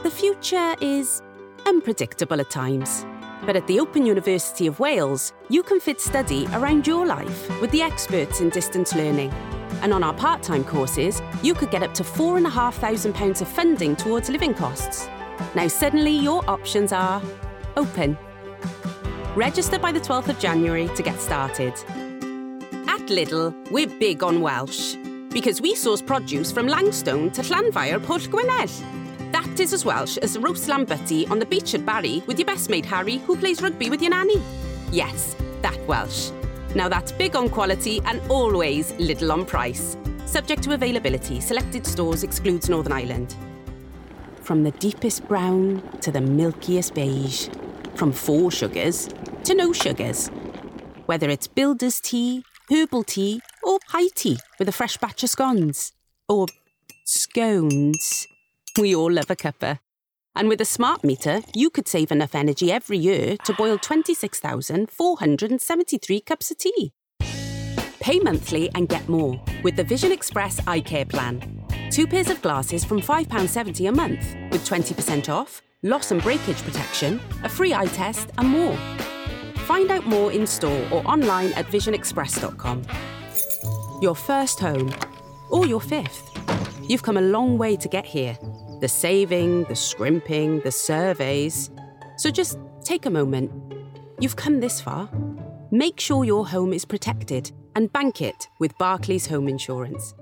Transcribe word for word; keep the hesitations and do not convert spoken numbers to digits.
The future is unpredictable at times. But at the Open University of Wales, you can fit study around your life with the experts in distance learning. And on our part-time courses, you could get up to four thousand five hundred pounds of funding towards living costs. Now suddenly your options are open. Register by the twelfth of January to get started. At Lidl, we're big on Welsh, because we source produce from Langstone to Llanfair, Pwll Gwynedd. That is as Welsh as the roast lamb butty on the beach at Barry with your best mate Harry, who plays rugby with your nanny. Yes, that Welsh. Now that's big on quality and always Lidl on price. Subject to availability, selected stores excludes Northern Ireland. From the deepest brown to the milkiest beige. From four sugars to no sugars. Whether it's builder's tea, herbal tea, or high tea with a fresh batch of scones. Or scones. We all love a cuppa. And with a smart meter, you could save enough energy every year to boil twenty-six thousand four hundred seventy-three cups of tea. Pay monthly and get more with the Vision Express Eye Care Plan. Two pairs of glasses from five pounds seventy a month with twenty percent off, loss and breakage protection, a free eye test and more. Find out more in store or online at vision express dot com. Your first home, or your fifth. You've come a long way to get here. The saving, the scrimping, the surveys. So just take a moment. You've come this far. Make sure your home is protected and bank it with Barclays Home Insurance.